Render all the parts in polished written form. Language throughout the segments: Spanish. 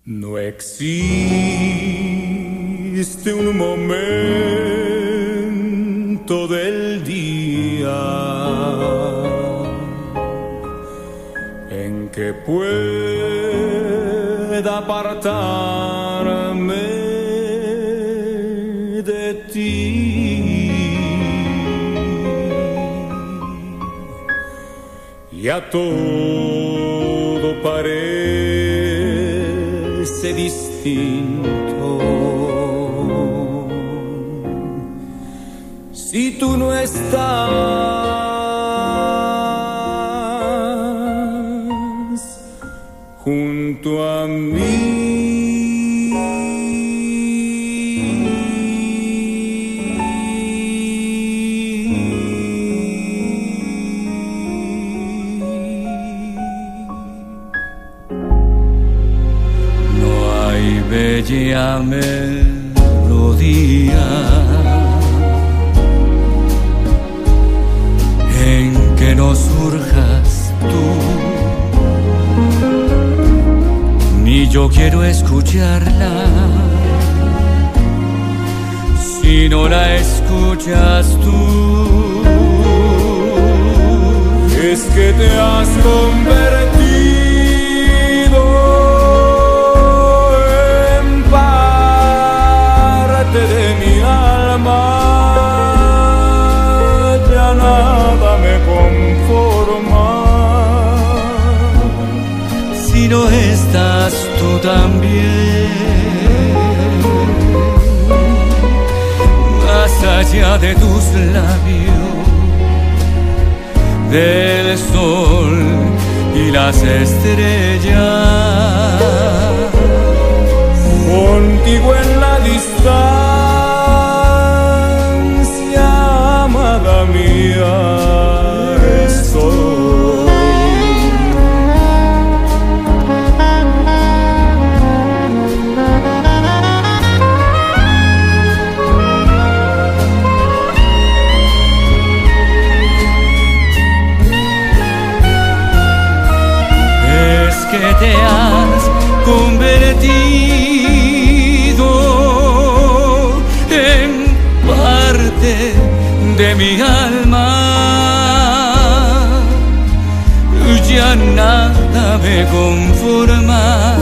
No existe un momento del día en que pueda apartarme de ti. Ya todo parece distinto si tú no estás junto a mí. Bella melodía en que no surjas tú, ni yo quiero escucharla si no la escuchas tú. Es que te has convertido de mi alma, ya nada me conforma si no estás tú también. Más allá de tus labios, del sol y las estrellas, contigo en la distancia, amada mía, estoy. Es que te has convertido de mi alma, ya nada me conforma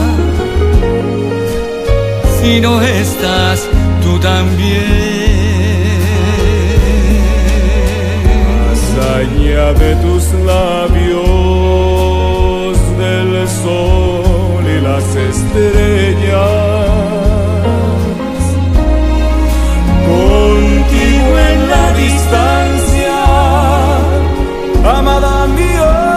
si no estás tú también. Más allá de tus labios, del sol y las estrellas, contigo en la distancia, amada mía.